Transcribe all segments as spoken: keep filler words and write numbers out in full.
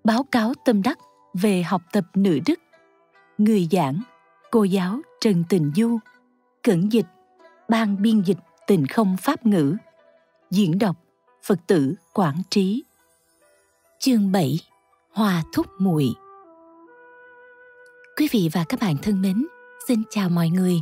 báo cáo tâm đắc về học tập nữ đức. Người giảng, cô giáo Trần Tình Du. Cẩn dịch, ban biên dịch Tình Không Pháp Ngữ. Diễn đọc, Phật tử Quảng Trí. Chương bảy. Hòa thúc muội. Quý vị và các bạn thân mến, xin chào mọi người.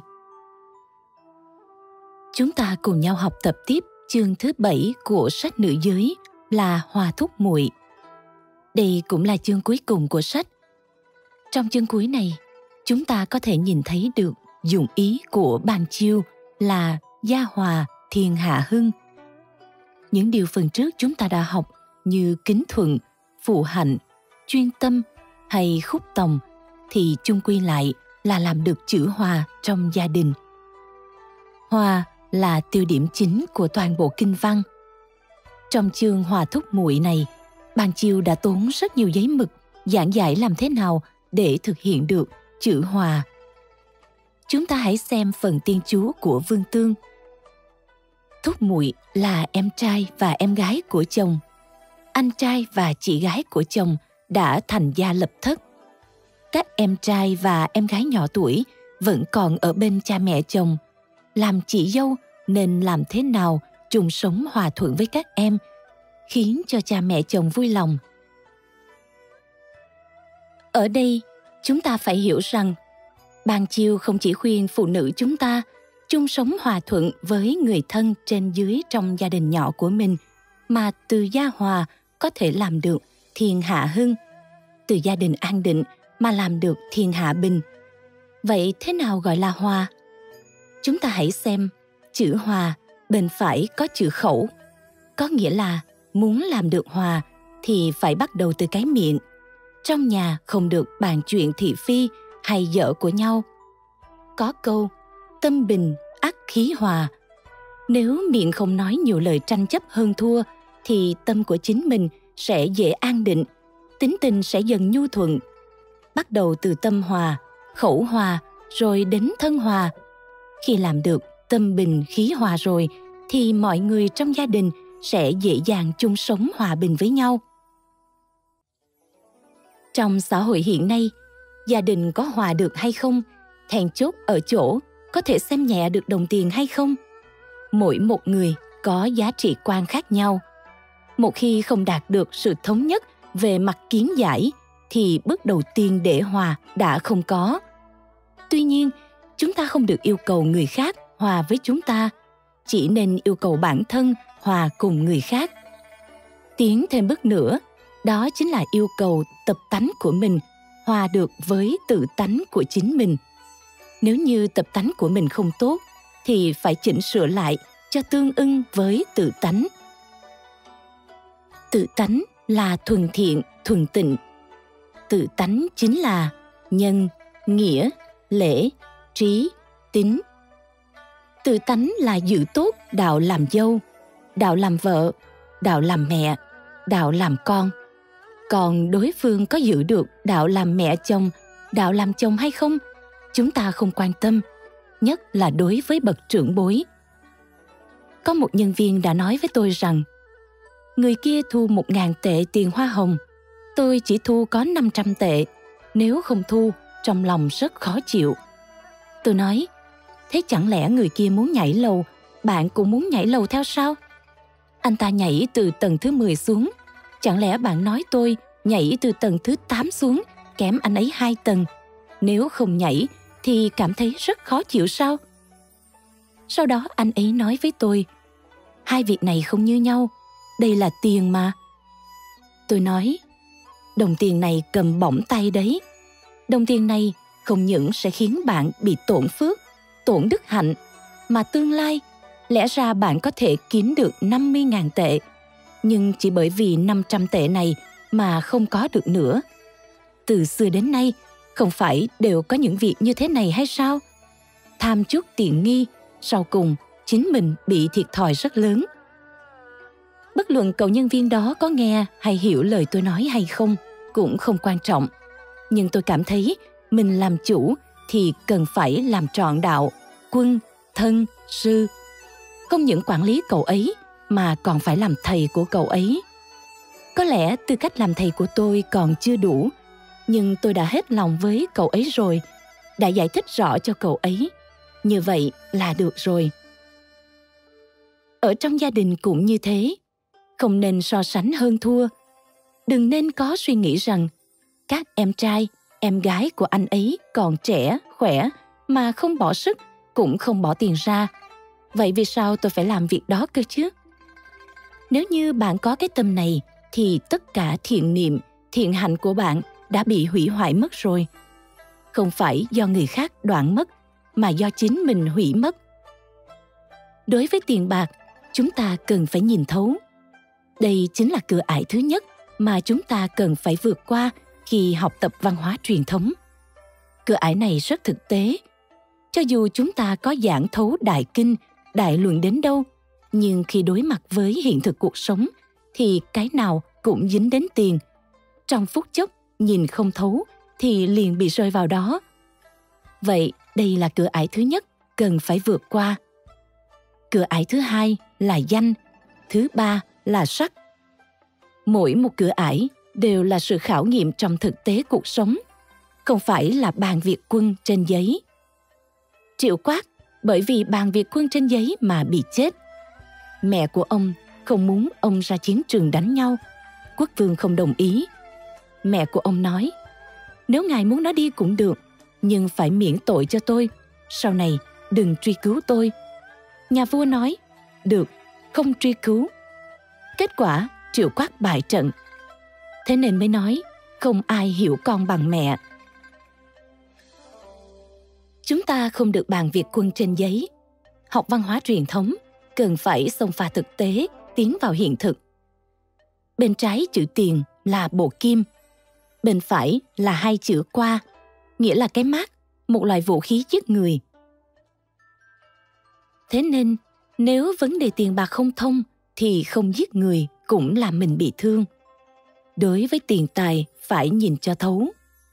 Chúng ta cùng nhau học tập tiếp chương thứ bảy của sách Nữ Giới là Hòa thúc muội. Đây cũng là chương cuối cùng của sách. Trong chương cuối này, chúng ta có thể nhìn thấy được dụng ý của Ban Chiêu là gia hòa thiên hạ hưng. Những điều phần trước chúng ta đã học như kính thuận, phụ hạnh, chuyên tâm hay khúc tòng thì chung quy lại là làm được chữ hòa trong gia đình. Hòa là tiêu điểm chính của toàn bộ kinh văn. Trong chương Hòa thúc muội này, Ban Chiêu đã tốn rất nhiều giấy mực giảng giải làm thế nào để thực hiện được chữ hòa. Chúng ta hãy xem phần tiên chú của Vương Tương. Thúc muội là em trai và em gái của chồng. Anh trai và chị gái của chồng đã thành gia lập thất. Các em trai và em gái nhỏ tuổi vẫn còn ở bên cha mẹ chồng. Làm chị dâu nên làm thế nào chung sống hòa thuận với các em, khiến cho cha mẹ chồng vui lòng. Ở đây, chúng ta phải hiểu rằng Ban Chiêu không chỉ khuyên phụ nữ chúng ta chung sống hòa thuận với người thân trên dưới trong gia đình nhỏ của mình, mà từ gia hòa có thể làm được thiên hạ hưng, từ gia đình an định mà làm được thiên hạ bình. Vậy thế nào gọi là hòa? Chúng ta hãy xem chữ hòa bên phải có chữ khẩu, có nghĩa là muốn làm được hòa thì phải bắt đầu từ cái miệng. Trong nhà không được bàn chuyện thị phi hay dở của nhau. Có câu tâm bình ắt khí hòa. Nếu miệng không nói nhiều lời tranh chấp hơn thua thì tâm của chính mình sẽ dễ an định, tính tình sẽ dần nhu thuận. Bắt đầu từ tâm hòa, khẩu hòa, rồi đến thân hòa. Khi làm được tâm bình khí hòa rồi thì mọi người trong gia đình sẽ dễ dàng chung sống hòa bình với nhau. Trong xã hội hiện nay, gia đình có hòa được hay không, then chốt ở chỗ có thể xem nhẹ được đồng tiền hay không. Mỗi một người có giá trị quan khác nhau. Một khi không đạt được sự thống nhất về mặt kiến giải, thì bước đầu tiên để hòa đã không có. Tuy nhiên, chúng ta không được yêu cầu người khác hòa với chúng ta, chỉ nên yêu cầu bản thân hòa cùng người khác. Tiến thêm bước nữa, đó chính là yêu cầu tập tánh của mình hòa được với tự tánh của chính mình. Nếu như tập tánh của mình không tốt, thì phải chỉnh sửa lại cho tương ưng với tự tánh. Tự tánh là thuần thiện, thuần tịnh. Tự tánh chính là nhân, nghĩa, lễ, trí, tín. Tự tánh là giữ tốt đạo làm dâu, đạo làm vợ, đạo làm mẹ, đạo làm con. Còn đối phương có giữ được đạo làm mẹ chồng, đạo làm chồng hay không, chúng ta không quan tâm, nhất là đối với bậc trưởng bối. Có một nhân viên đã nói với tôi rằng, người kia thu một ngàn tệ tiền hoa hồng, tôi chỉ thu có năm trăm tệ, nếu không thu, trong lòng rất khó chịu. Tôi nói, thế chẳng lẽ người kia muốn nhảy lầu, bạn cũng muốn nhảy lầu theo sao? Anh ta nhảy từ tầng thứ mười xuống, chẳng lẽ bạn nói tôi nhảy từ tầng thứ tám xuống, kém anh ấy hai tầng, nếu không nhảy thì cảm thấy rất khó chịu sao? Sau đó anh ấy nói với tôi, hai việc này không như nhau, đây là tiền mà. Tôi nói, đồng tiền này cầm bỏng tay đấy. Đồng tiền này không những sẽ khiến bạn bị tổn phước, tổn đức hạnh, mà tương lai, lẽ ra bạn có thể kiếm được năm mươi nghìn tệ, nhưng chỉ bởi vì năm trăm tệ này mà không có được nữa. Từ xưa đến nay, không phải đều có những việc như thế này hay sao? Tham chút tiện nghi, sau cùng chính mình bị thiệt thòi rất lớn. Bất luận cậu nhân viên đó có nghe hay hiểu lời tôi nói hay không, cũng không quan trọng. Nhưng tôi cảm thấy mình làm chủ thì cần phải làm trọn đạo, quân, thân, sư. Không những quản lý cậu ấy mà còn phải làm thầy của cậu ấy. Có lẽ tư cách làm thầy của tôi còn chưa đủ, nhưng tôi đã hết lòng với cậu ấy rồi, đã giải thích rõ cho cậu ấy. Như vậy là được rồi. Ở trong gia đình cũng như thế, không nên so sánh hơn thua. Đừng nên có suy nghĩ rằng các em trai, em gái của anh ấy còn trẻ, khỏe mà không bỏ sức, cũng không bỏ tiền ra. Vậy vì sao tôi phải làm việc đó cơ chứ? Nếu như bạn có cái tâm này, thì tất cả thiện niệm, thiện hạnh của bạn đã bị hủy hoại mất rồi. Không phải do người khác đoạn mất, mà do chính mình hủy mất. Đối với tiền bạc, chúng ta cần phải nhìn thấu. Đây chính là cửa ải thứ nhất mà chúng ta cần phải vượt qua khi học tập văn hóa truyền thống. Cửa ải này rất thực tế. Cho dù chúng ta có giảng thấu đại kinh, đại luận đến đâu, nhưng khi đối mặt với hiện thực cuộc sống thì cái nào cũng dính đến tiền. Trong phút chốc nhìn không thấu thì liền bị rơi vào đó. Vậy đây là cửa ải thứ nhất cần phải vượt qua. Cửa ải thứ hai là danh, thứ ba là sắc. Mỗi một cửa ải đều là sự khảo nghiệm trong thực tế cuộc sống, không phải là bàn việt quân trên giấy. Triệu Quát bởi vì bàn việt quân trên giấy mà bị chết. Mẹ của ông không muốn ông ra chiến trường đánh nhau. Quốc vương không đồng ý. Mẹ của ông nói, nếu ngài muốn nó đi cũng được, nhưng phải miễn tội cho tôi. Sau này đừng truy cứu tôi. Nhà vua nói, được, không truy cứu. Kết quả Triệu Quát bại trận. Thế nên mới nói, không ai hiểu con bằng mẹ. Chúng ta không được bàn việt quân trên giấy. Học văn hóa truyền thống cần phải xông pha thực tế, tiến vào hiện thực. Bên trái chữ tiền là bộ kim, bên phải là hai chữ qua, nghĩa là cái mác, một loại vũ khí giết người. Thế nên, nếu vấn đề tiền bạc không thông thì không giết người cũng làm mình bị thương. Đối với tiền tài phải nhìn cho thấu.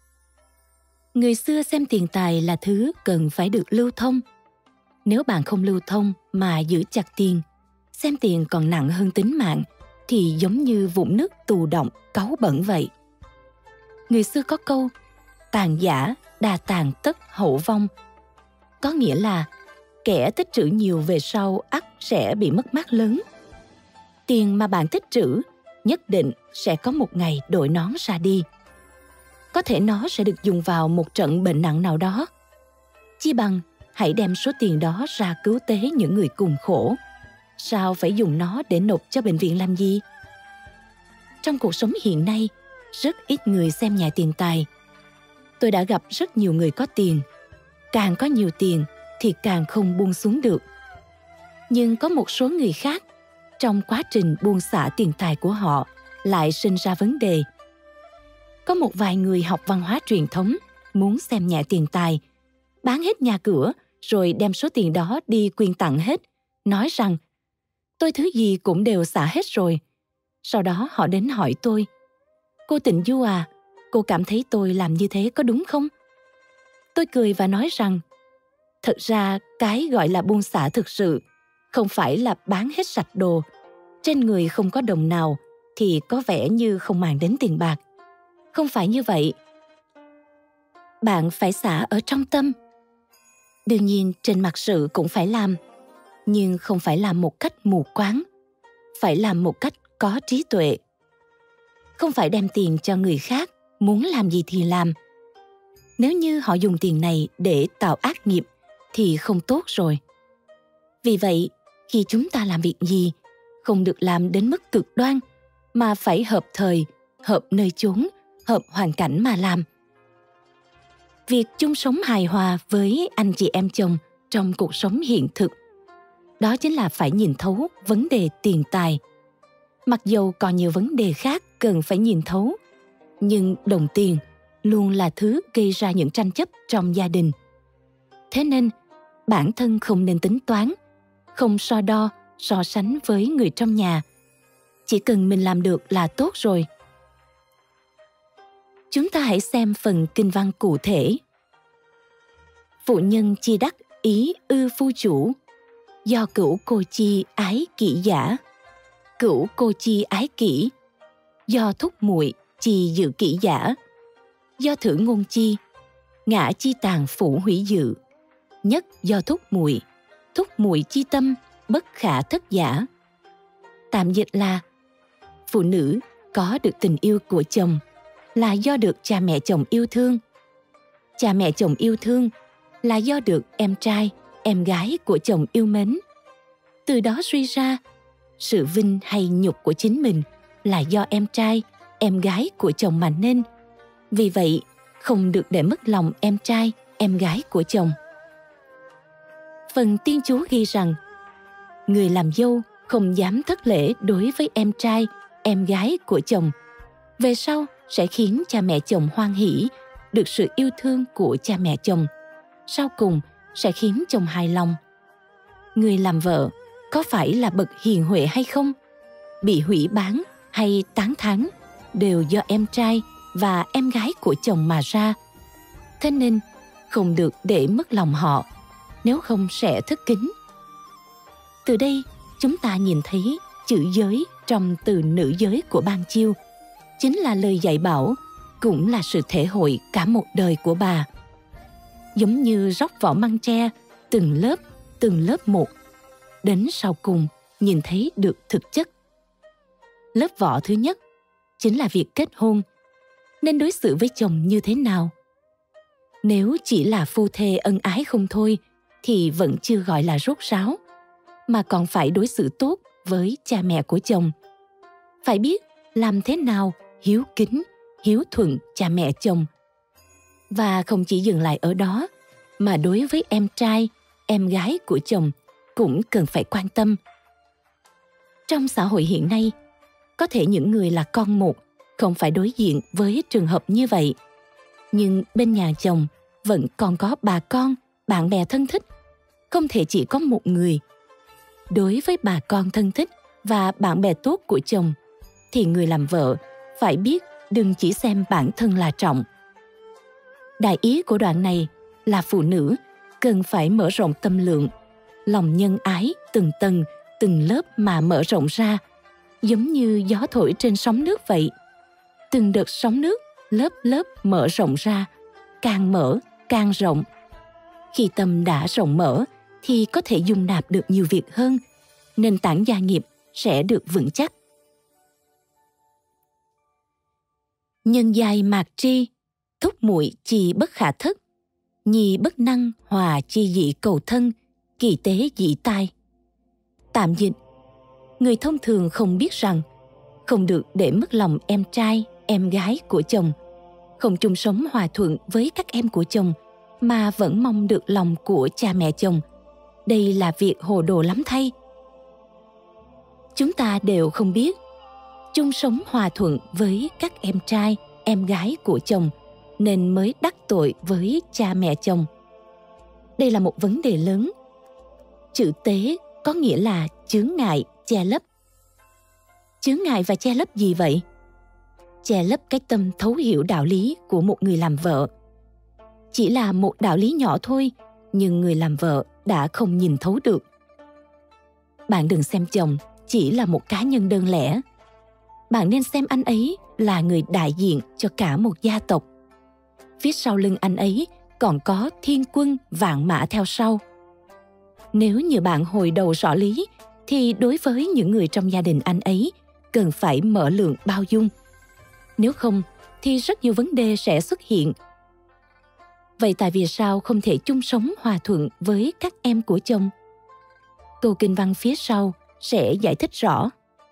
Người xưa xem tiền tài là thứ cần phải được lưu thông. Nếu bạn không lưu thông mà giữ chặt tiền, xem tiền còn nặng hơn tính mạng, thì giống như vũng nước tù động, cáu bẩn vậy. Người xưa có câu, tàn giả, đa tàn tất hậu vong. Có nghĩa là, kẻ tích trữ nhiều về sau ắt sẽ bị mất mát lớn. Tiền mà bạn tích trữ, nhất định sẽ có một ngày đội nón ra đi. Có thể nó sẽ được dùng vào một trận bệnh nặng nào đó. Chi bằng hãy đem số tiền đó ra cứu tế những người cùng khổ. Sao phải dùng nó để nộp cho bệnh viện làm gì? Trong cuộc sống hiện nay, rất ít người xem nhẹ tiền tài. Tôi đã gặp rất nhiều người có tiền. Càng có nhiều tiền thì càng không buông xuống được. Nhưng có một số người khác, trong quá trình buông xả tiền tài của họ, lại sinh ra vấn đề. Có một vài người học văn hóa truyền thống muốn xem nhẹ tiền tài, bán hết nhà cửa rồi đem số tiền đó đi quyên tặng hết, nói rằng tôi thứ gì cũng đều xả hết rồi. Sau đó họ đến hỏi tôi, cô Tịnh Du à, cô cảm thấy tôi làm như thế có đúng không? Tôi cười và nói rằng, thật ra cái gọi là buông xả thực sự không phải là bán hết sạch đồ, trên người không có đồng nào thì có vẻ như không màng đến tiền bạc. Không phải như vậy. Bạn phải xả ở trong tâm. Đương nhiên trên mặt sự cũng phải làm, nhưng không phải làm một cách mù quáng, phải làm một cách có trí tuệ. Không phải đem tiền cho người khác, muốn làm gì thì làm. Nếu như họ dùng tiền này để tạo ác nghiệp thì không tốt rồi. Vì vậy, khi chúng ta làm việc gì, không được làm đến mức cực đoan, mà phải hợp thời, hợp nơi chốn, hợp hoàn cảnh mà làm. Việc chung sống hài hòa với anh chị em chồng trong cuộc sống hiện thực, đó chính là phải nhìn thấu vấn đề tiền tài. Mặc dầu còn nhiều vấn đề khác cần phải nhìn thấu, nhưng đồng tiền luôn là thứ gây ra những tranh chấp trong gia đình. Thế nên, bản thân không nên tính toán, không so đo, so sánh với người trong nhà. Chỉ cần mình làm được là tốt rồi. Chúng ta hãy xem phần kinh văn cụ thể. Phụ nhân chi đắc ý ư phu chủ, do cửu cô chi ái kỷ giả. Cửu cô chi ái kỷ, do thúc muội chi dự kỹ giả, do thử ngôn chi, ngã chi tàn phủ hủy dự, nhất do thúc muội, thúc muội chi tâm bất khả thất giả. Tạm dịch là phụ nữ có được tình yêu của chồng là do được cha mẹ chồng yêu thương. Cha mẹ chồng yêu thương là do được em trai, em gái của chồng yêu mến. Từ đó suy ra, sự vinh hay nhục của chính mình là do em trai, em gái của chồng mà nên. Vì vậy, không được để mất lòng em trai, em gái của chồng. Phần tiên chú ghi rằng, người làm dâu không dám thất lễ đối với em trai, em gái của chồng. Về sau sẽ khiến cha mẹ chồng hoan hỉ, được sự yêu thương của cha mẹ chồng. Sau cùng sẽ khiến chồng hài lòng. Người làm vợ có phải là bậc hiền huệ hay không, bị hủy bán hay tán thán đều do em trai và em gái của chồng mà ra. Thế nên không được để mất lòng họ, nếu không sẽ thất kính. Từ đây chúng ta nhìn thấy chữ giới trong từ nữ giới của Ban Chiêu, chính là lời dạy bảo, cũng là sự thể hội cả một đời của bà. Giống như róc vỏ măng tre, từng lớp, từng lớp một, đến sau cùng nhìn thấy được thực chất. Lớp vỏ thứ nhất chính là việc kết hôn, nên đối xử với chồng như thế nào. Nếu chỉ là phu thê ân ái không thôi thì vẫn chưa gọi là rốt ráo, mà còn phải đối xử tốt với cha mẹ của chồng. Phải biết làm thế nào hiếu kính, hiếu thuận cha mẹ chồng. Và không chỉ dừng lại ở đó, mà đối với em trai, em gái của chồng cũng cần phải quan tâm. Trong xã hội hiện nay, có thể những người là con một không phải đối diện với trường hợp như vậy. Nhưng bên nhà chồng vẫn còn có bà con, bạn bè thân thích, không thể chỉ có một người. Đối với bà con thân thích và bạn bè tốt của chồng, thì người làm vợ phải biết đừng chỉ xem bản thân là trọng. Đại ý của đoạn này là phụ nữ cần phải mở rộng tâm lượng, lòng nhân ái từng tầng, từng lớp mà mở rộng ra, giống như gió thổi trên sóng nước vậy. Từng đợt sóng nước lớp lớp mở rộng ra, càng mở càng rộng. Khi tâm đã rộng mở thì có thể dung nạp được nhiều việc hơn, nền tảng gia nghiệp sẽ được vững chắc. Nhân giai mạc tri, thúc muội chi bất khả thất, nhi bất năng hòa chi dị cầu thân, kỳ tế dị tai. Tạm dịch, người thông thường không biết rằng không được để mất lòng em trai, em gái của chồng, không chung sống hòa thuận với các em của chồng mà vẫn mong được lòng của cha mẹ chồng. Đây là việc hồ đồ lắm thay. Chúng ta đều không biết chung sống hòa thuận với các em trai, em gái của chồng nên mới đắc tội với cha mẹ chồng. Đây là một vấn đề lớn. Chữ tế có nghĩa là chướng ngại, che lấp. Chướng ngại và che lấp gì vậy? Che lấp cái tâm thấu hiểu đạo lý của một người làm vợ. Chỉ là một đạo lý nhỏ thôi, nhưng người làm vợ đã không nhìn thấu được. Bạn đừng xem chồng chỉ là một cá nhân đơn lẻ. Bạn nên xem anh ấy là người đại diện cho cả một gia tộc. Phía sau lưng anh ấy còn có thiên quân vạn mã theo sau. Nếu như bạn hồi đầu rõ lý, thì đối với những người trong gia đình anh ấy cần phải mở lượng bao dung. Nếu không, thì rất nhiều vấn đề sẽ xuất hiện. Vậy tại vì sao không thể chung sống hòa thuận với các em của chồng? Câu kinh văn phía sau sẽ giải thích rõ.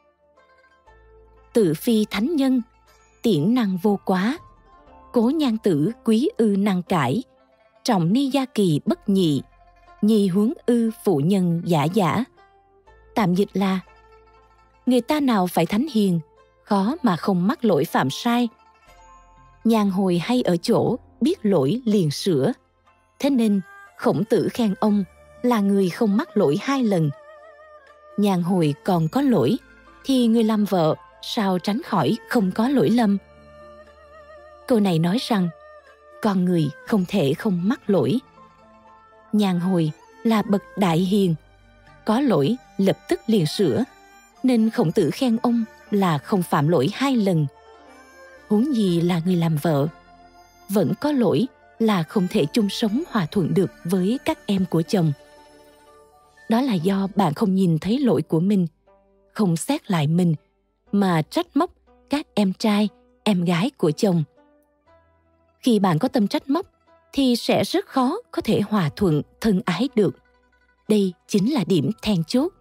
Tự phi thánh nhân, tiễn năng vô quá, cố nhan tử quý ư năng cải, trọng ni gia kỳ bất nhị, nhi huống ư phụ nhân giả giả. Tạm dịch là, người ta nào phải thánh hiền, khó mà không mắc lỗi phạm sai. Nhàn hồi hay ở chỗ biết lỗi liền sửa. Thế nên Khổng Tử khen ông là người không mắc lỗi hai lần. Nhàn hồi còn có lỗi thì người làm vợ sao tránh khỏi không có lỗi lầm. Câu này nói rằng con người không thể không mắc lỗi. Nhàn hồi là bậc đại hiền, có lỗi lập tức liền sửa, nên Khổng Tử khen ông là không phạm lỗi hai lần. Huống gì là người làm vợ, vẫn có lỗi là không thể chung sống hòa thuận được với các em của chồng. Đó là do bạn không nhìn thấy lỗi của mình, không xét lại mình, mà trách móc các em trai, em gái của chồng. Khi bạn có tâm trách móc, thì sẽ rất khó có thể hòa thuận, thân ái được. Đây chính là điểm then chốt.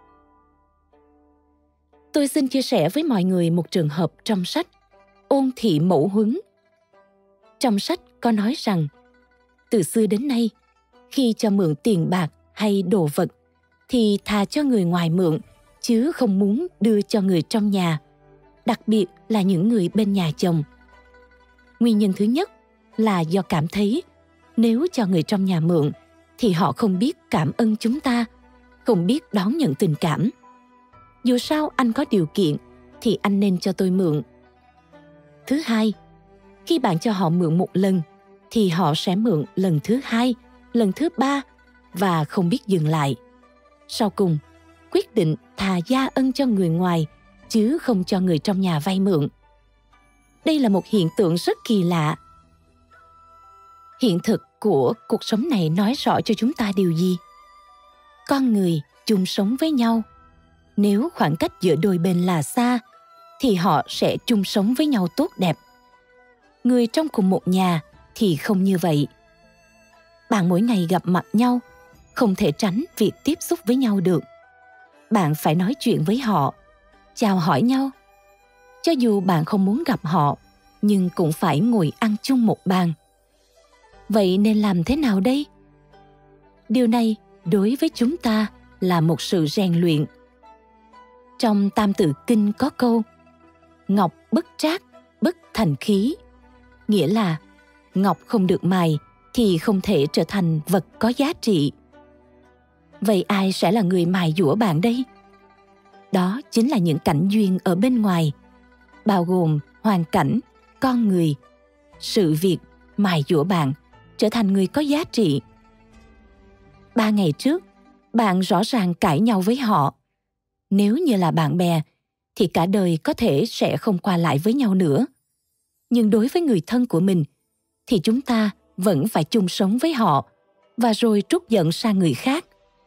Tôi xin chia sẻ với mọi người một trường hợp trong sách Ôn thị mẫu huấn. Trong sách có nói rằng, từ xưa đến nay, khi cho mượn tiền bạc hay đồ vật, thì thà cho người ngoài mượn, chứ không muốn đưa cho người trong nhà, đặc biệt là những người bên nhà chồng. Nguyên nhân thứ nhất là do cảm thấy nếu cho người trong nhà mượn thì họ không biết cảm ơn chúng ta, không biết đón nhận tình cảm. Dù sao anh có điều kiện thì anh nên cho tôi mượn. Thứ hai, khi bạn cho họ mượn một lần thì họ sẽ mượn lần thứ hai, lần thứ ba và không biết dừng lại. Sau cùng, quyết định thà gia ân cho người ngoài chứ không cho người trong nhà vay mượn. Đây là một hiện tượng rất kỳ lạ. Hiện thực của cuộc sống này nói rõ cho chúng ta điều gì? Con người chung sống với nhau. Nếu khoảng cách giữa đôi bên là xa, thì họ sẽ chung sống với nhau tốt đẹp. Người trong cùng một nhà thì không như vậy. Bạn mỗi ngày gặp mặt nhau, không thể tránh việc tiếp xúc với nhau được. Bạn phải nói chuyện với họ, chào hỏi nhau. Cho dù bạn không muốn gặp họ, nhưng cũng phải ngồi ăn chung một bàn. Vậy nên làm thế nào đây? Điều này đối với chúng ta là một sự rèn luyện. Trong Tam Tự Kinh có câu ngọc bất trác, bất thành khí, nghĩa là ngọc không được mài thì không thể trở thành vật có giá trị. Vậy ai sẽ là người mài dũa bạn đây? Đó chính là những cảnh duyên ở bên ngoài, bao gồm hoàn cảnh, con người, sự việc mài dũa bạn trở thành người có giá trị. Ba ngày trước, bạn rõ ràng cãi nhau với họ. Nếu như là bạn bè, thì cả đời có thể sẽ không qua lại với nhau nữa. Nhưng đối với người thân của mình, thì chúng ta vẫn phải chung sống với họ và rồi trút giận sang người khác.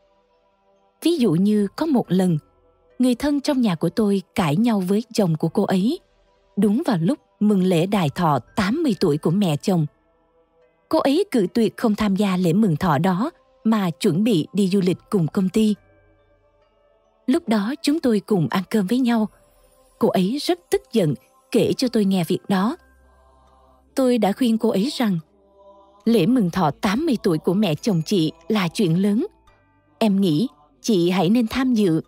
Ví dụ như có một lần, người thân trong nhà của tôi cãi nhau với chồng của cô ấy, đúng vào lúc mừng lễ đại thọ tám mươi tuổi của mẹ chồng. Cô ấy cự tuyệt không tham gia lễ mừng thọ đó mà chuẩn bị đi du lịch cùng công ty. Lúc đó chúng tôi cùng ăn cơm với nhau. Cô ấy rất tức giận kể cho tôi nghe việc đó. Tôi đã khuyên cô ấy rằng lễ mừng thọ tám mươi tuổi của mẹ chồng chị là chuyện lớn. Em nghĩ chị hãy nên tham dự.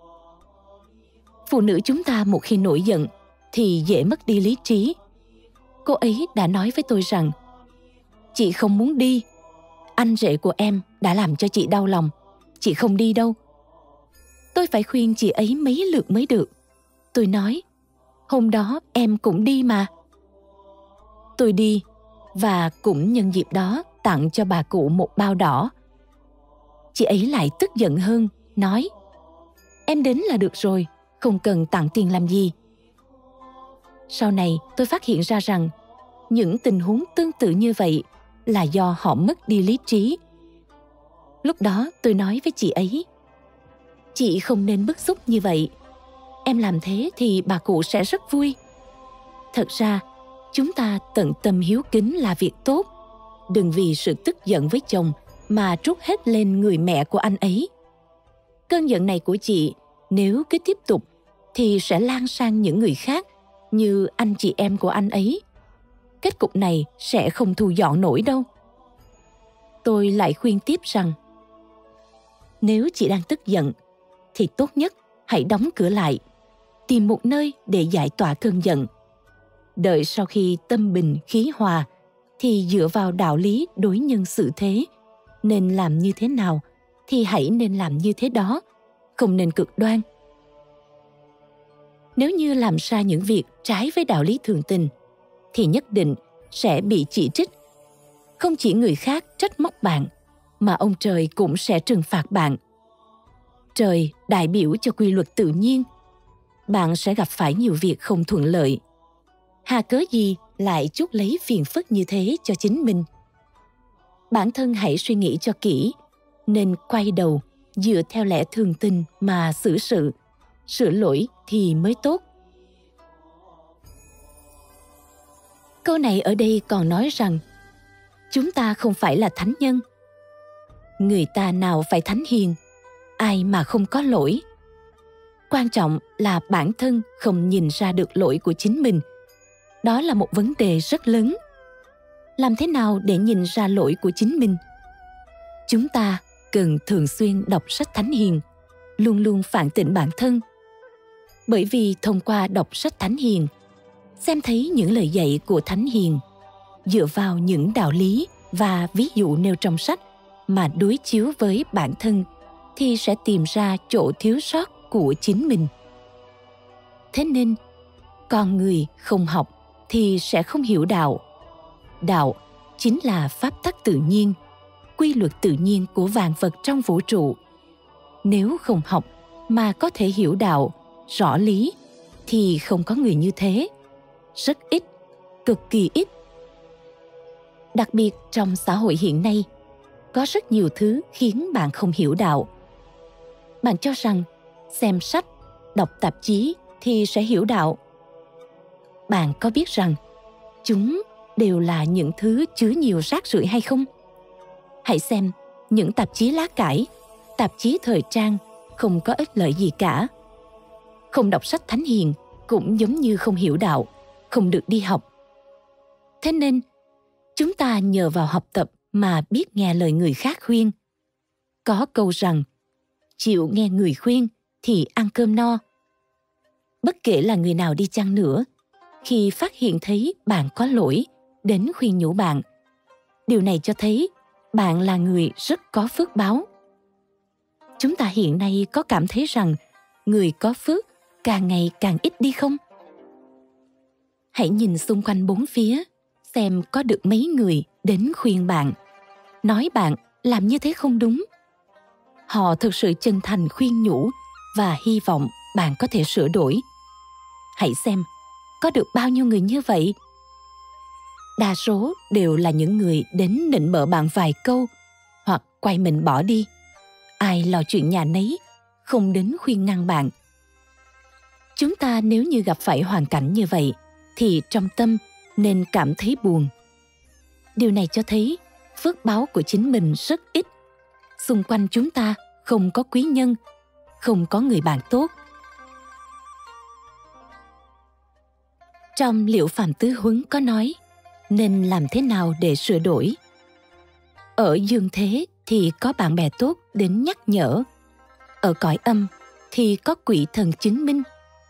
Phụ nữ chúng ta một khi nổi giận thì dễ mất đi lý trí. Cô ấy đã nói với tôi rằng chị không muốn đi. Anh rể của em đã làm cho chị đau lòng. Chị không đi đâu. Tôi phải khuyên chị ấy mấy lượt mới được. Tôi nói, hôm đó em cũng đi mà. Tôi đi và cũng nhân dịp đó tặng cho bà cụ một bao đỏ. Chị ấy lại tức giận hơn, nói, em đến là được rồi, không cần tặng tiền làm gì. Sau này tôi phát hiện ra rằng những tình huống tương tự như vậy là do họ mất đi lý trí. Lúc đó tôi nói với chị ấy, chị không nên bức xúc như vậy. Em làm thế thì bà cụ sẽ rất vui. Thật ra, chúng ta tận tâm hiếu kính là việc tốt. Đừng vì sự tức giận với chồng mà trút hết lên người mẹ của anh ấy. Cơn giận này của chị, nếu cứ tiếp tục, thì sẽ lan sang những người khác như anh chị em của anh ấy. Kết cục này sẽ không thu dọn nổi đâu. Tôi lại khuyên tiếp rằng, nếu chị đang tức giận, thì tốt nhất hãy đóng cửa lại, tìm một nơi để giải tỏa cơn giận. Đợi sau khi tâm bình khí hòa, thì dựa vào đạo lý đối nhân xử thế, nên làm như thế nào thì hãy nên làm như thế đó, không nên cực đoan. Nếu như làm ra những việc trái với đạo lý thường tình, thì nhất định sẽ bị chỉ trích. Không chỉ người khác trách móc bạn, mà ông trời cũng sẽ trừng phạt bạn. Trời đại biểu cho quy luật tự nhiên. bạn sẽ gặp phải nhiều việc không thuận lợi. Hà cớ gì lại chuốc lấy phiền phức như thế cho chính mình? Bản thân hãy suy nghĩ cho kỹ, nên quay đầu dựa theo lẽ thường tình mà xử sự, sửa lỗi thì mới tốt. Câu này ở đây còn nói rằng chúng ta không phải là thánh nhân. Người ta nào phải thánh hiền, ai mà không có lỗi. Quan trọng là bản thân không nhìn ra được lỗi của chính mình. Đó là một vấn đề rất lớn. Làm thế nào để nhìn ra lỗi của chính mình? Chúng ta cần thường xuyên đọc sách thánh hiền, luôn luôn phản tỉnh bản thân. Bởi vì thông qua đọc sách thánh hiền, xem thấy những lời dạy của thánh hiền, dựa vào những đạo lý và ví dụ nêu trong sách mà đối chiếu với bản thân, thì sẽ tìm ra chỗ thiếu sót của chính mình. Thế nên, con người không học thì sẽ không hiểu đạo. Đạo chính là pháp tắc tự nhiên, quy luật tự nhiên của vạn vật trong vũ trụ. Nếu không học mà có thể hiểu đạo, rõ lý, thì không có người như thế. Rất ít, cực kỳ ít. Đặc biệt trong xã hội hiện nay, có rất nhiều thứ khiến bạn không hiểu đạo. Bạn cho rằng xem sách, đọc tạp chí thì sẽ hiểu đạo. Bạn có biết rằng chúng đều là những thứ chứa nhiều rác rưởi hay không? Hãy xem những tạp chí lá cải, tạp chí thời trang không có ích lợi gì cả. Không đọc sách thánh hiền cũng giống như không hiểu đạo, không được đi học. Thế nên, chúng ta nhờ vào học tập mà biết nghe lời người khác khuyên. Có câu rằng, chịu nghe người khuyên thì ăn cơm no. Bất kể là người nào đi chăng nữa, khi phát hiện thấy bạn có lỗi, đến khuyên nhủ bạn, điều này cho thấy bạn là người rất có phước báo. Chúng ta hiện nay có cảm thấy rằng người có phước càng ngày càng ít đi không? Hãy nhìn xung quanh bốn phía, xem có được mấy người đến khuyên bạn, nói bạn làm như thế không đúng. Họ thực sự chân thành khuyên nhủ và hy vọng bạn có thể sửa đổi. Hãy xem, có được bao nhiêu người như vậy? Đa số đều là những người đến nịnh bợ bạn vài câu, hoặc quay mình bỏ đi. Ai lo chuyện nhà nấy, không đến khuyên ngăn bạn. Chúng ta nếu như gặp phải hoàn cảnh như vậy, thì trong tâm nên cảm thấy buồn. Điều này cho thấy phước báo của chính mình rất ít. Xung quanh chúng ta không có quý nhân, không có người bạn tốt. Trong Liệu Phàm Tứ Huấn có nói, nên làm thế nào để sửa đổi? Ở dương thế thì có bạn bè tốt đến nhắc nhở. Ở cõi âm thì có quỷ thần chứng minh.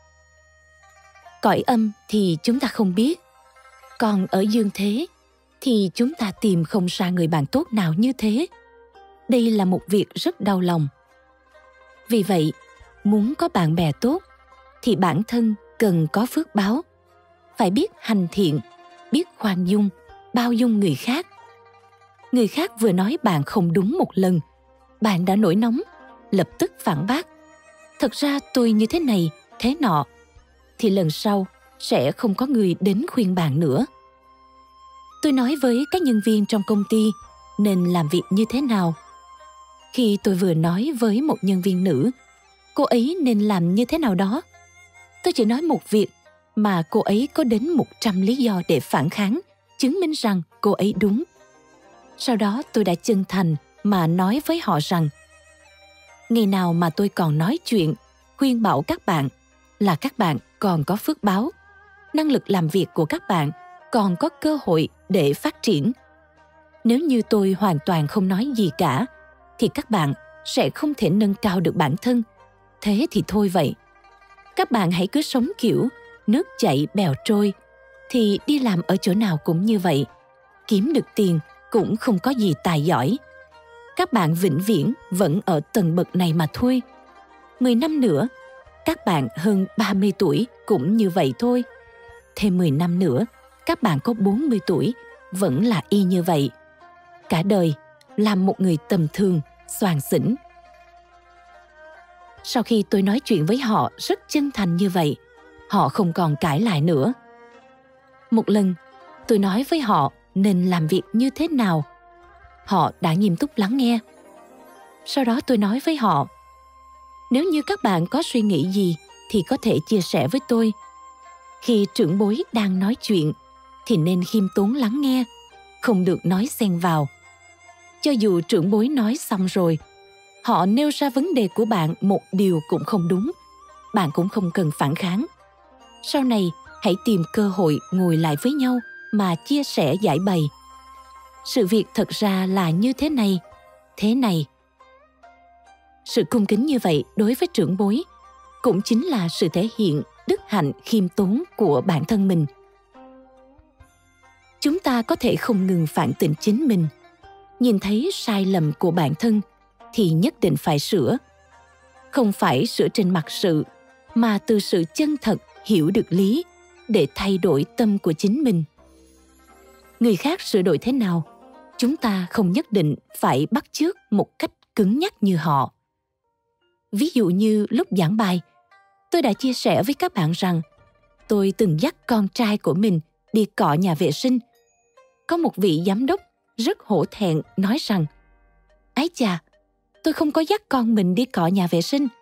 Cõi âm thì chúng ta không biết. Còn ở dương thế thì chúng ta tìm không ra người bạn tốt nào như thế. Đây là một việc rất đau lòng. Vì vậy, muốn có bạn bè tốt thì bản thân cần có phước báo. Phải biết hành thiện, biết khoan dung, bao dung người khác. Người khác vừa nói bạn không đúng một lần, bạn đã nổi nóng, lập tức phản bác. Thật ra tôi như thế này, thế nọ. Thì lần sau sẽ không có người đến khuyên bạn nữa. Tôi nói với các nhân viên trong công ty nên làm việc như thế nào. Khi tôi vừa nói với một nhân viên nữ, cô ấy nên làm như thế nào đó, tôi chỉ nói một việc mà cô ấy có đến một trăm lý do để phản kháng, chứng minh rằng cô ấy đúng. Sau đó tôi đã chân thành mà nói với họ rằng, ngày nào mà tôi còn nói chuyện, khuyên bảo các bạn là các bạn còn có phước báo, năng lực làm việc của các bạn còn có cơ hội để phát triển. Nếu như tôi hoàn toàn không nói gì cả, thì các bạn sẽ không thể nâng cao được bản thân. Thế thì thôi vậy. Các bạn hãy cứ sống kiểu nước chảy bèo trôi, thì đi làm ở chỗ nào cũng như vậy. Kiếm được tiền cũng không có gì tài giỏi. Các bạn vĩnh viễn vẫn ở tầng bậc này mà thôi. Mười năm nữa, các bạn hơn ba mươi tuổi cũng như vậy thôi. Thêm mười năm nữa, các bạn có bốn mươi tuổi vẫn là y như vậy. Cả đời làm một người tầm thường, xoàng xỉnh. Sau khi tôi nói chuyện với họ rất chân thành như vậy, họ không còn cãi lại nữa. Một lần, tôi nói với họ nên làm việc như thế nào. Họ đã nghiêm túc lắng nghe. Sau đó tôi nói với họ, nếu như các bạn có suy nghĩ gì thì có thể chia sẻ với tôi. Khi trưởng bối đang nói chuyện thì nên khiêm tốn lắng nghe, không được nói xen vào. Cho dù trưởng bối nói xong rồi, họ nêu ra vấn đề của bạn một điều cũng không đúng, bạn cũng không cần phản kháng. Sau này, hãy tìm cơ hội ngồi lại với nhau mà chia sẻ giải bày. Sự việc thật ra là như thế này, thế này. Sự cung kính như vậy đối với trưởng bối cũng chính là sự thể hiện đức hạnh khiêm tốn của bản thân mình. Chúng ta có thể không ngừng phản tỉnh chính mình. Nhìn thấy sai lầm của bản thân thì nhất định phải sửa. Không phải sửa trên mặt sự, mà từ sự chân thật hiểu được lý để thay đổi tâm của chính mình. Người khác sửa đổi thế nào, chúng ta không nhất định phải bắt chước một cách cứng nhắc như họ. Ví dụ như lúc giảng bài, tôi đã chia sẻ với các bạn rằng tôi từng dắt con trai của mình đi cọ nhà vệ sinh. Có một vị giám đốc rất hổ thẹn nói rằng, ái chà, tôi không có dắt con mình đi cọ nhà vệ sinh.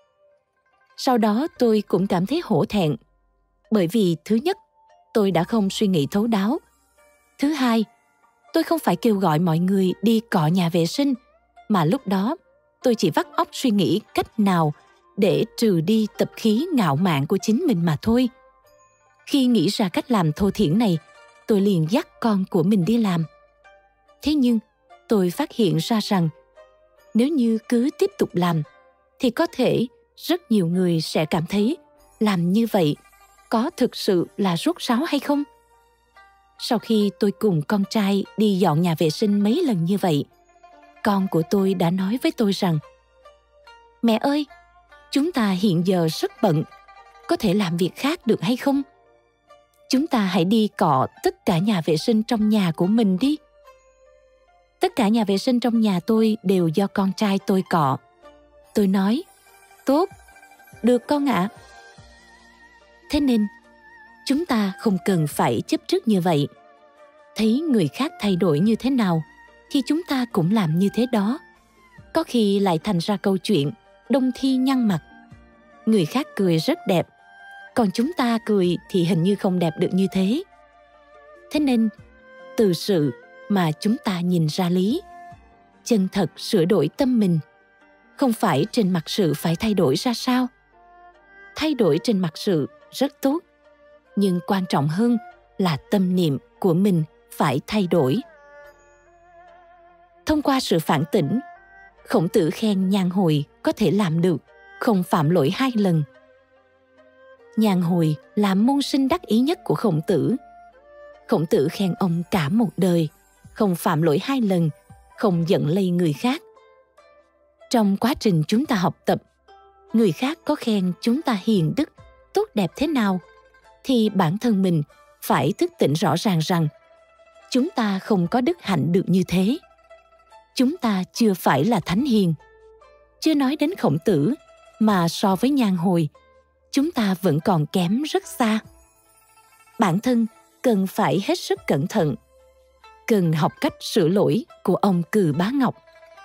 Sau đó tôi cũng cảm thấy hổ thẹn, bởi vì thứ nhất, tôi đã không suy nghĩ thấu đáo. Thứ hai, tôi không phải kêu gọi mọi người đi cọ nhà vệ sinh, mà lúc đó tôi chỉ vắt óc suy nghĩ cách nào để trừ đi tập khí ngạo mạn của chính mình mà thôi. Khi nghĩ ra cách làm thô thiển này, tôi liền dắt con của mình đi làm. Thế nhưng, tôi phát hiện ra rằng, nếu như cứ tiếp tục làm, thì có thể rất nhiều người sẽ cảm thấy làm như vậy có thực sự là rốt ráo hay không? Sau khi tôi cùng con trai đi dọn nhà vệ sinh mấy lần như vậy, con của tôi đã nói với tôi rằng, mẹ ơi, chúng ta hiện giờ rất bận, có thể làm việc khác được hay không? Chúng ta hãy đi cọ tất cả nhà vệ sinh trong nhà của mình đi. Tất cả nhà vệ sinh trong nhà tôi đều do con trai tôi cọ. Tôi nói, tốt, được con ạ. Thế nên, chúng ta không cần phải chấp trước như vậy. Thấy người khác thay đổi như thế nào, thì chúng ta cũng làm như thế đó. Có khi lại thành ra câu chuyện đông thi nhăn mặt. Người khác cười rất đẹp, còn chúng ta cười thì hình như không đẹp được như thế. Thế nên, từ sự mà chúng ta nhìn ra lý, chân thật sửa đổi tâm mình, không phải trên mặt sự phải thay đổi ra sao. Thay đổi trên mặt sự rất tốt, nhưng quan trọng hơn là tâm niệm của mình phải thay đổi. Thông qua sự phản tỉnh, Khổng Tử khen Nhan Hồi có thể làm được không phạm lỗi hai lần. Nhan Hồi là môn sinh đắc ý nhất của Khổng Tử. Khổng Tử khen ông cả một đời, không phạm lỗi hai lần, không giận lây người khác. Trong quá trình chúng ta học tập, người khác có khen chúng ta hiền đức, tốt đẹp thế nào, thì bản thân mình phải thức tỉnh rõ ràng rằng chúng ta không có đức hạnh được như thế. Chúng ta chưa phải là thánh hiền. Chưa nói đến Khổng Tử, mà so với Nhan Hồi, chúng ta vẫn còn kém rất xa. Bản thân cần phải hết sức cẩn thận, cần học cách sửa lỗi của ông Cừ Bá Ngọc.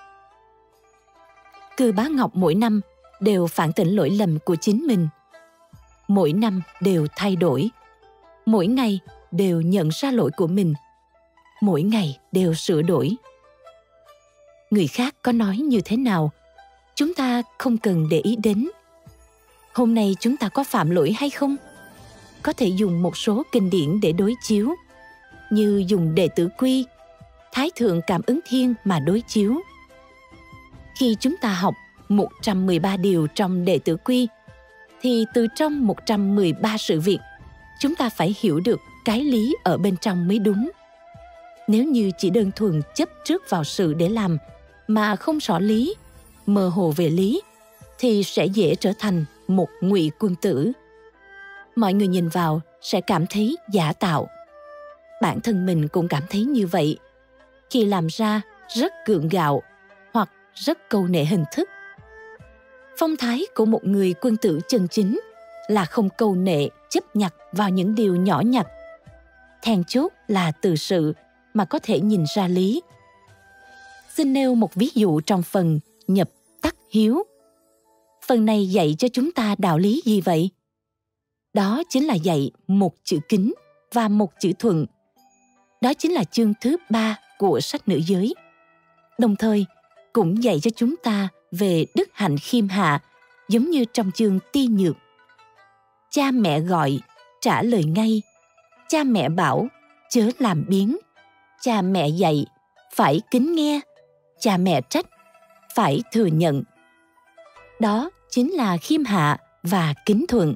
Cừ Bá Ngọc mỗi năm đều phản tỉnh lỗi lầm của chính mình. Mỗi năm đều thay đổi. Mỗi ngày đều nhận ra lỗi của mình. Mỗi ngày đều sửa đổi. Người khác có nói như thế nào, chúng ta không cần để ý đến. Hôm nay chúng ta có phạm lỗi hay không? Có thể dùng một số kinh điển để đối chiếu, như dùng Đệ Tử Quy, Thái Thượng Cảm Ứng Thiên mà đối chiếu. Khi chúng ta học một trăm mười ba điều trong Đệ Tử Quy, thì từ trong một trăm mười ba sự việc, chúng ta phải hiểu được cái lý ở bên trong mới đúng. Nếu như chỉ đơn thuần chấp trước vào sự để làm, mà không rõ lý, mơ hồ về lý, thì sẽ dễ trở thành một ngụy quân tử. Mọi người nhìn vào sẽ cảm thấy giả tạo. Bản thân mình cũng cảm thấy như vậy, khi làm ra rất gượng gạo hoặc rất câu nệ hình thức. Phong thái của một người quân tử chân chính là không câu nệ chấp nhặt vào những điều nhỏ nhặt. Then chốt là từ sự mà có thể nhìn ra lý. Xin nêu một ví dụ trong phần nhập tắc hiếu. Phần này dạy cho chúng ta đạo lý gì vậy? Đó chính là dạy một chữ kính và một chữ thuận. Đó chính là chương thứ ba của sách Nữ Giới. Đồng thời, cũng dạy cho chúng ta về đức hạnh khiêm hạ, giống như trong chương Ti Nhược. Cha mẹ gọi, trả lời ngay. Cha mẹ bảo, chớ làm biếng. Cha mẹ dạy, phải kính nghe. Cha mẹ trách, phải thừa nhận. Đó chính là khiêm hạ và kính thuận.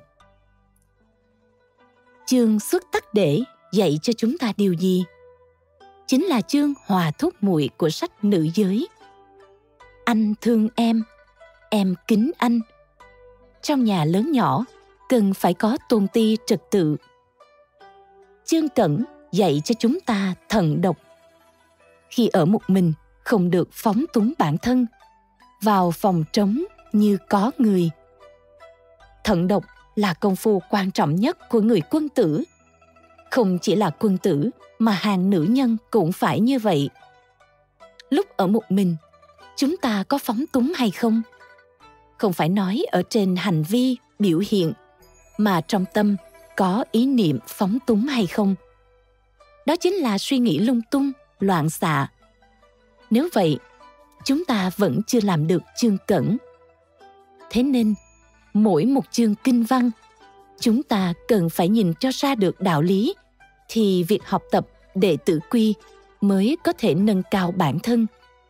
Chương Xuất Tắc Để dạy cho chúng ta điều gì? Chính là chương hòa thúc muội của sách Nữ Giới. Anh thương em, em kính anh. Trong nhà lớn nhỏ, cần phải có tôn ti trật tự. Chương Cẩn dạy cho chúng ta thận độc. Khi ở một mình, không được phóng túng bản thân. Vào phòng trống như có người. Thận độc là công phu quan trọng nhất của người quân tử. Không chỉ là quân tử, mà hàng nữ nhân cũng phải như vậy. Lúc ở một mình, chúng ta có phóng túng hay không? Không phải nói ở trên hành vi, biểu hiện, mà trong tâm có ý niệm phóng túng hay không? Đó chính là suy nghĩ lung tung, loạn xạ. Nếu vậy, chúng ta vẫn chưa làm được chương Cẩn. Thế nên, mỗi một chương kinh văn, chúng ta cần phải nhìn cho ra được đạo lý, thì việc học tập đệ tử quy mới có thể nâng cao bản thân.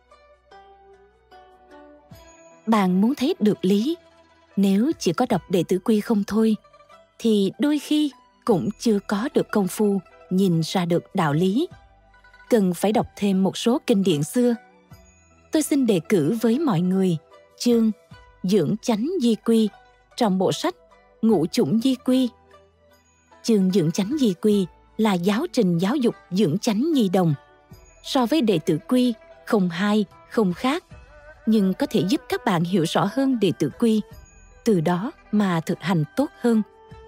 Bạn muốn thấy được lý, nếu chỉ có đọc đệ tử quy không thôi, thì đôi khi cũng chưa có được công phu nhìn ra được đạo lý. Cần phải đọc thêm một số kinh điển xưa. Tôi xin đề cử với mọi người chương Dưỡng Chánh Di Quy trong bộ sách Ngũ Chủng Di Quy. Chương Dưỡng Chánh Di Quy là giáo trình giáo dục dưỡng chánh nhi đồng. So với đệ tử quy, không hai, không khác, nhưng có thể giúp các bạn hiểu rõ hơn đệ tử quy, từ đó mà thực hành tốt hơn.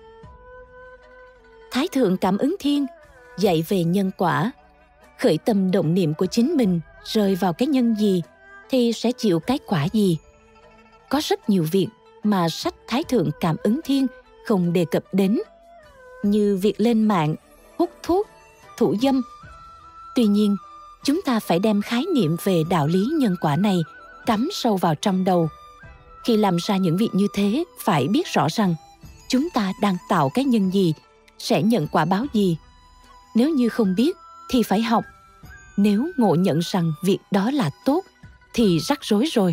Thái Thượng Cảm Ứng Thiên dạy về nhân quả. Khởi tâm động niệm của chính mình rơi vào cái nhân gì thì sẽ chịu cái quả gì. Có rất nhiều việc mà sách Thái Thượng Cảm Ứng Thiên không đề cập đến, như việc lên mạng, hút thuốc, thủ dâm. Tuy nhiên, chúng ta phải đem khái niệm về đạo lý nhân quả này cắm sâu vào trong đầu. Khi làm ra những việc như thế, phải biết rõ rằng chúng ta đang tạo cái nhân gì, sẽ nhận quả báo gì. Nếu như không biết thì phải học. Nếu ngộ nhận rằng việc đó là tốt thì rắc rối rồi.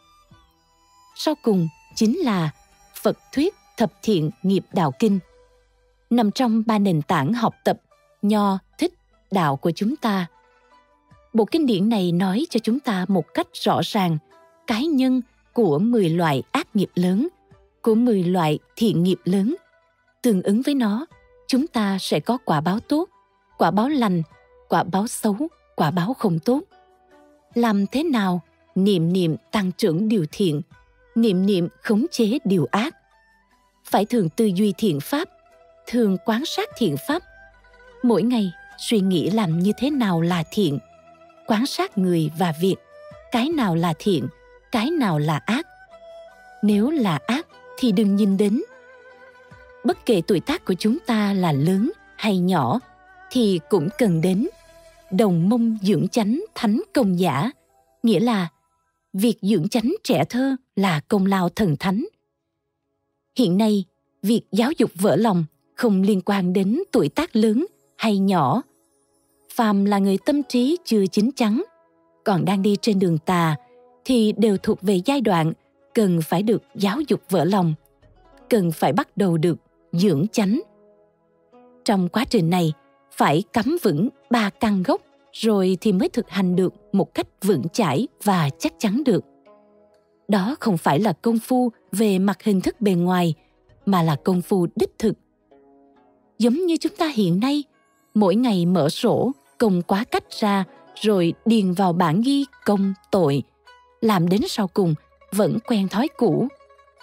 Sau cùng chính là Phật thuyết thập thiện nghiệp đạo kinh, nằm trong ba nền tảng học tập Nho, Thích, Đạo của chúng ta. Bộ kinh điển này nói cho chúng ta một cách rõ ràng cái nhân của mười loại ác nghiệp lớn, của mười loại thiện nghiệp lớn. Tương ứng với nó, chúng ta sẽ có quả báo tốt, quả báo lành, quả báo xấu, quả báo không tốt. Làm thế nào niệm niệm tăng trưởng điều thiện, niệm niệm khống chế điều ác? Phải thường tư duy thiện pháp, thường quan sát thiện pháp. Mỗi ngày suy nghĩ làm như thế nào là thiện, quan sát người và việc, cái nào là thiện, cái nào là ác. Nếu là ác thì đừng nhìn đến. Bất kể tuổi tác của chúng ta là lớn hay nhỏ thì cũng cần đến. Đồng mông dưỡng chánh thánh công giả, nghĩa là việc dưỡng chánh trẻ thơ là công lao thần thánh. Hiện nay, việc giáo dục vỡ lòng không liên quan đến tuổi tác lớn hay nhỏ. Phàm là người tâm trí chưa chín chắn, còn đang đi trên đường tà, thì đều thuộc về giai đoạn cần phải được giáo dục vỡ lòng, cần phải bắt đầu được dưỡng chánh. Trong quá trình này, phải cắm vững ba căn gốc rồi thì mới thực hành được một cách vững chãi và chắc chắn được. Đó không phải là công phu về mặt hình thức bề ngoài, mà là công phu đích thực. Giống như chúng ta hiện nay, mỗi ngày mở sổ, công quá cách ra, rồi điền vào bảng ghi công tội. Làm đến sau cùng, vẫn quen thói cũ,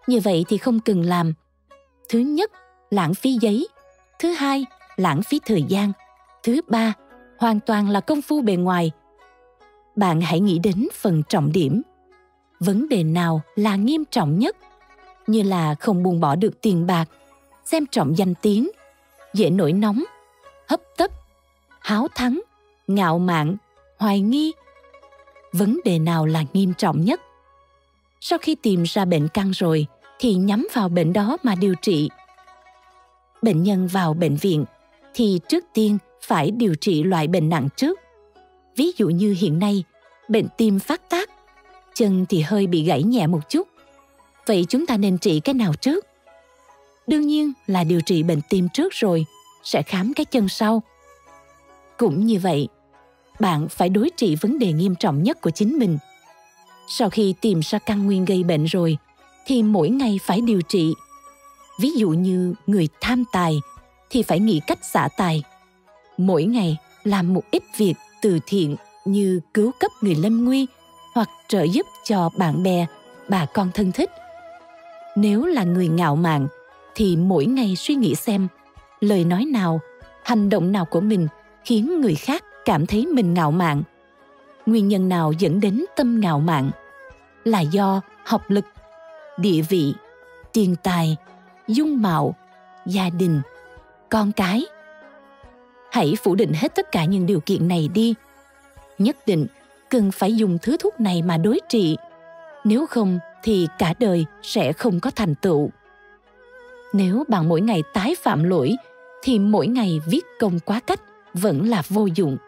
Như vậy thì không cần làm. Thứ nhất, lãng phí giấy. Thứ hai, lãng phí thời gian. Thứ ba, hoàn toàn là công phu bề ngoài. Bạn hãy nghĩ đến phần trọng điểm. Vấn đề nào là nghiêm trọng nhất? Như là không buông bỏ được tiền bạc, xem trọng danh tiếng, dễ nổi nóng, hấp tấp, háo thắng, ngạo mạn, hoài nghi. Vấn đề nào là nghiêm trọng nhất? Sau khi tìm ra bệnh căn rồi thì nhắm vào bệnh đó mà điều trị. Bệnh nhân vào bệnh viện thì trước tiên phải điều trị loại bệnh nặng trước. Ví dụ như hiện nay, bệnh tim phát tác, chân thì hơi bị gãy nhẹ một chút. Vậy chúng ta nên trị cái nào trước? Đương nhiên là điều trị bệnh tim trước rồi, sẽ khám cái chân sau. Cũng như vậy, bạn phải đối trị vấn đề nghiêm trọng nhất của chính mình. Sau khi tìm ra căn nguyên gây bệnh rồi, thì mỗi ngày phải điều trị. Ví dụ như người tham tài thì phải nghĩ cách xả tài. Mỗi ngày làm một ít việc từ thiện như cứu cấp người lâm nguy hoặc trợ giúp cho bạn bè, bà con thân thích. Nếu là người ngạo mạn thì mỗi ngày suy nghĩ xem lời nói nào, hành động nào của mình khiến người khác cảm thấy mình ngạo mạn. Nguyên nhân nào dẫn đến tâm ngạo mạn? Là do học lực, địa vị, tiền tài, dung mạo, gia đình, con cái. Hãy phủ định hết tất cả những điều kiện này đi. Nhất định cần phải dùng thứ thuốc này mà đối trị. Nếu không thì cả đời sẽ không có thành tựu. Nếu bạn mỗi ngày tái phạm lỗi thì mỗi ngày viết công quá cách vẫn là vô dụng.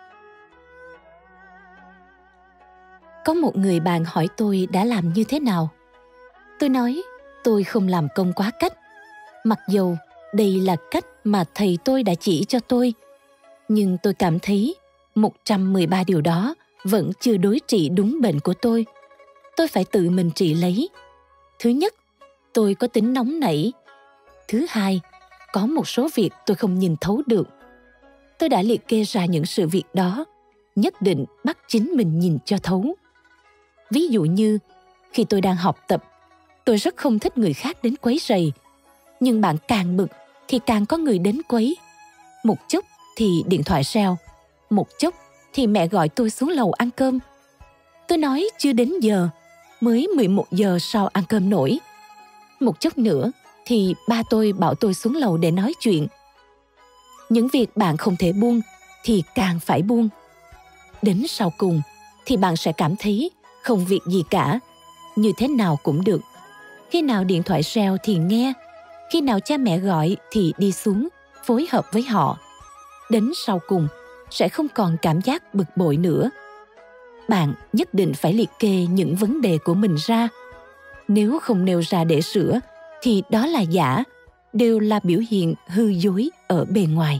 Có một người bạn hỏi tôi đã làm như thế nào. Tôi nói tôi không làm công quá cách. Mặc dù đây là cách mà thầy tôi đã chỉ cho tôi, nhưng tôi cảm thấy một trăm mười ba điều đó vẫn chưa đối trị đúng bệnh của tôi. Tôi phải tự mình trị lấy. Thứ nhất, tôi có tính nóng nảy. Thứ hai, có một số việc tôi không nhìn thấu được. Tôi đã liệt kê ra những sự việc đó, nhất định bắt chính mình nhìn cho thấu. Ví dụ như, khi tôi đang học tập, tôi rất không thích người khác đến quấy rầy. Nhưng bạn càng bực thì càng có người đến quấy. Một chút thì điện thoại reo, một chút thì mẹ gọi tôi xuống lầu ăn cơm. Tôi nói chưa đến giờ, mới mười một giờ sau ăn cơm nổi. Một chút nữa thì ba tôi bảo tôi xuống lầu để nói chuyện. Những việc bạn không thể buông thì càng phải buông. Đến sau cùng thì bạn sẽ cảm thấy không việc gì cả, như thế nào cũng được. Khi nào điện thoại reo thì nghe, khi nào cha mẹ gọi thì đi xuống, phối hợp với họ. Đến sau cùng sẽ không còn cảm giác bực bội nữa. Bạn nhất định phải liệt kê những vấn đề của mình ra. Nếu không nêu ra để sửa thì đó là giả, đều là biểu hiện hư dối ở bề ngoài.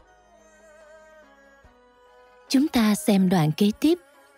Chúng ta xem đoạn kế tiếp.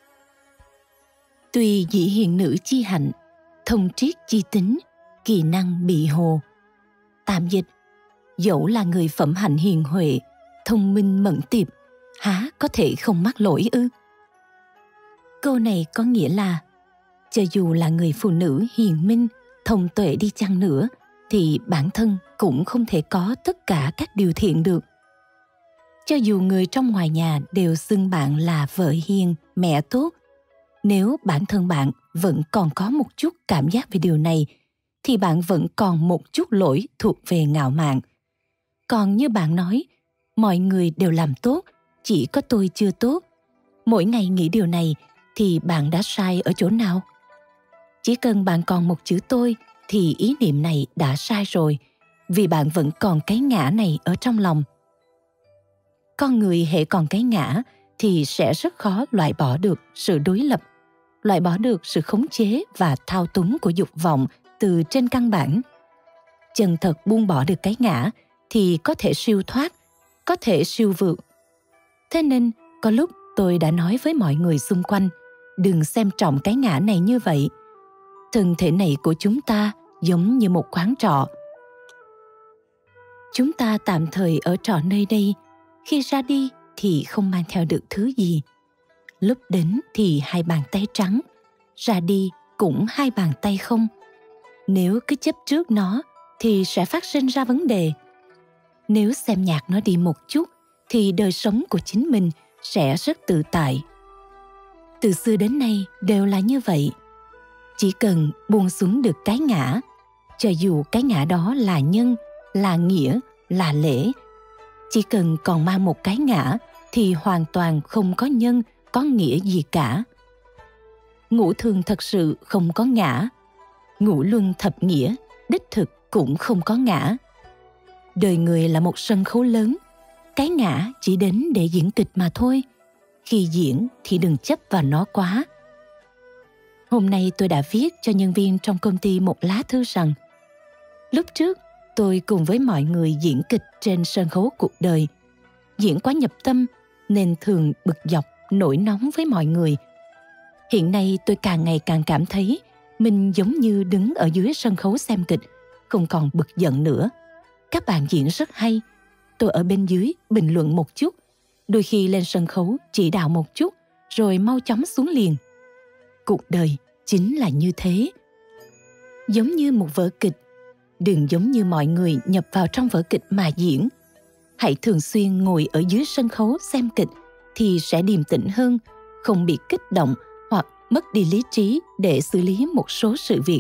Tuy dĩ hiền nữ chi hạnh, thông triết chi tính, kỳ năng bị hồ. Tạm dịch, dẫu là người phẩm hạnh hiền huệ, thông minh mẫn tiệp, há có thể không mắc lỗi ư? Câu này có nghĩa là, cho dù là người phụ nữ hiền minh, thông tuệ đi chăng nữa, thì bản thân cũng không thể có tất cả các điều thiện được. Cho dù người trong ngoài nhà đều xưng bạn là vợ hiền, mẹ tốt, nếu bản thân bạn vẫn còn có một chút cảm giác về điều này, thì bạn vẫn còn một chút lỗi thuộc về ngạo mạn. Còn như bạn nói, mọi người đều làm tốt, chỉ có tôi chưa tốt. Mỗi ngày nghĩ điều này thì bạn đã sai ở chỗ nào? Chỉ cần bạn còn một chữ tôi thì ý niệm này đã sai rồi, vì bạn vẫn còn cái ngã này ở trong lòng. Con người hễ còn cái ngã thì sẽ rất khó loại bỏ được sự đối lập, loại bỏ được sự khống chế và thao túng của dục vọng từ trên căn bản. Chân thật buông bỏ được cái ngã thì có thể siêu thoát, có thể siêu vượt. Thế nên có lúc tôi đã nói với mọi người xung quanh, đừng xem trọng cái ngã này như vậy. Thân thể này của chúng ta giống như một quán trọ. Chúng ta tạm thời ở trọ nơi đây, khi ra đi thì không mang theo được thứ gì. Lúc đến thì hai bàn tay trắng, ra đi cũng hai bàn tay không. Nếu cứ chấp trước nó thì sẽ phát sinh ra vấn đề. Nếu xem nhạt nó đi một chút thì đời sống của chính mình sẽ rất tự tại. Từ xưa đến nay đều là như vậy. Chỉ cần buông xuống được cái ngã, cho dù cái ngã đó là nhân, là nghĩa, là lễ, chỉ cần còn mang một cái ngã thì hoàn toàn không có nhân, có nghĩa gì cả. Ngũ thường thật sự không có ngã. Ngũ luân thập nghĩa, đích thực cũng không có ngã. Đời người là một sân khấu lớn, cái ngã chỉ đến để diễn kịch mà thôi. Khi diễn thì đừng chấp vào nó quá. Hôm nay tôi đã viết cho nhân viên trong công ty một lá thư rằng lúc trước tôi cùng với mọi người diễn kịch trên sân khấu cuộc đời. Diễn quá nhập tâm nên thường bực dọc, nổi nóng với mọi người. Hiện nay tôi càng ngày càng cảm thấy mình giống như đứng ở dưới sân khấu xem kịch, không còn bực giận nữa. Các bạn diễn rất hay. Tôi ở bên dưới bình luận một chút, đôi khi lên sân khấu chỉ đạo một chút, rồi mau chóng xuống liền. Cuộc đời chính là như thế. Giống như một vở kịch, đừng giống như mọi người nhập vào trong vở kịch mà diễn. Hãy thường xuyên ngồi ở dưới sân khấu xem kịch thì sẽ điềm tĩnh hơn, không bị kích động hoặc mất đi lý trí để xử lý một số sự việc.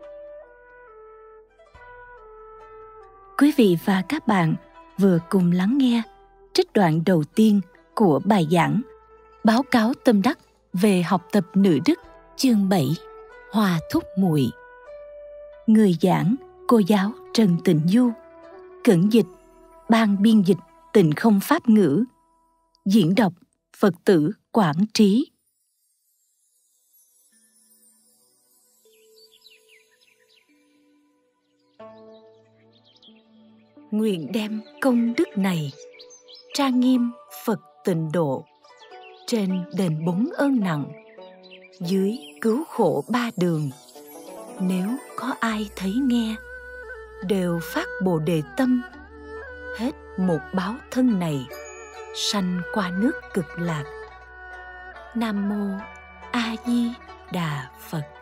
Quý vị và các bạn vừa cùng lắng nghe trích đoạn đầu tiên của bài giảng Báo cáo tâm đắc về học tập nữ đức chương bảy Hòa thúc muội. Người giảng cô giáo Trần Tịnh Du. Cẩn dịch ban biên dịch Tịnh Không Pháp ngữ. Diễn đọc Phật tử Quảng Trí. Nguyện đem công đức này trang nghiêm Phật tịnh độ, trên đền bốn ơn nặng, dưới cứu khổ ba đường. Nếu có ai thấy nghe, đều phát bồ đề tâm, hết một báo thân này, sanh qua nước cực lạc. Nam mô A Di Đà Phật.